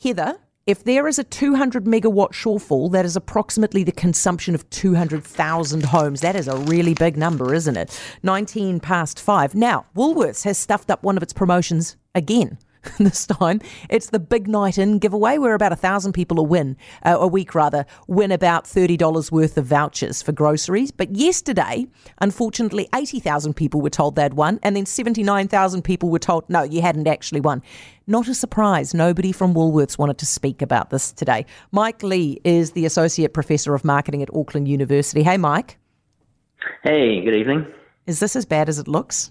Heather, if there is a 200 megawatt shortfall, that is approximately the consumption of 200,000 homes. That is a really big number, isn't it? 19 past 5. Now, Woolworths has stuffed up one of its promotions again. This time, it's the Big Night In giveaway, where about 1,000 people a week win about $30 worth of vouchers for groceries. But yesterday, unfortunately, 80,000 people were told they'd won, and then 79,000 people were told, no, you hadn't actually won. Not a surprise. Nobody from Woolworths wanted to speak about this today. Mike Lee is the Associate Professor of Marketing at Auckland University. Hey, Mike. Hey, good evening. Is this as bad as it looks?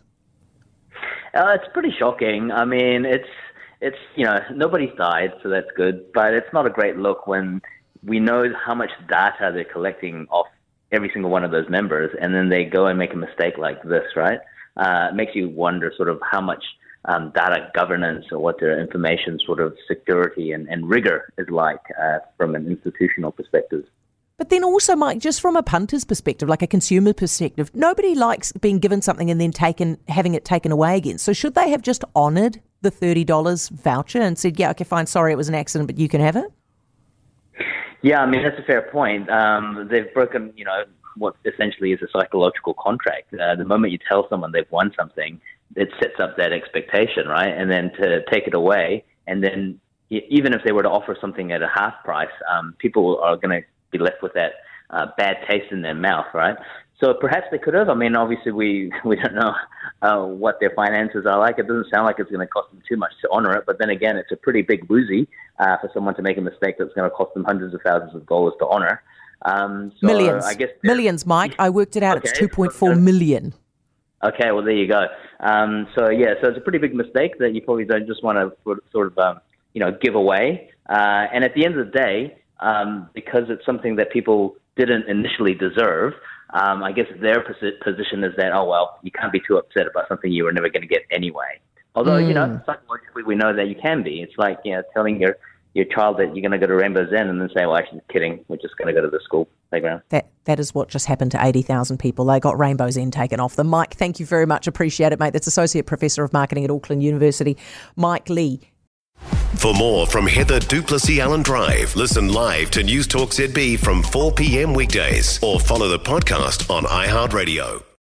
It's pretty shocking. I mean, it's nobody's died, so that's good. But it's not a great look when we know how much data they're collecting off every single one of those members, and then they go and make a mistake like this, right? It makes you wonder sort of how much data governance or what their information sort of security and rigor is like from an institutional perspective. But then also, Mike, just from a punter's perspective, like a consumer perspective, nobody likes being given something and then having it taken away again. So should they have just honoured the $30 voucher and said, yeah, okay, fine, sorry, it was an accident, but you can have it? Yeah, I mean, that's a fair point. They've broken, what essentially is a psychological contract. The moment you tell someone they've won something, it sets up that expectation, right? And then to take it away, and then even if they were to offer something at a half price, people are going to be left with that bad taste in their mouth, right? So perhaps they could have. I mean, obviously we don't know what their finances are like. It doesn't sound like it's going to cost them too much to honor it. But then again, it's a pretty big woozy for someone to make a mistake that's going to cost them hundreds of thousands of dollars to honor. Millions. I guess millions, Mike. I worked it out. Okay. It's 2.4 million. Okay, well, there you go. So it's a pretty big mistake that you probably don't just want to sort of give away. And at the end of the day, because it's something that people didn't initially deserve, I guess their position is that, oh, well, you can't be too upset about something you were never going to get anyway. Although, psychologically we know that you can be. It's like, telling your child that you're going to go to Rainbow's End and then say, well, actually, kidding, we're just going to go to the school playground. That is what just happened to 80,000 people. They got Rainbow's End taken off them. Mike, thank you very much. Appreciate it, mate. That's Associate Professor of Marketing at Auckland University, Mike Lee. For more from Heather du Plessis-Allen Drive, listen live to News Talk ZB from 4 p.m. weekdays or follow the podcast on iHeartRadio.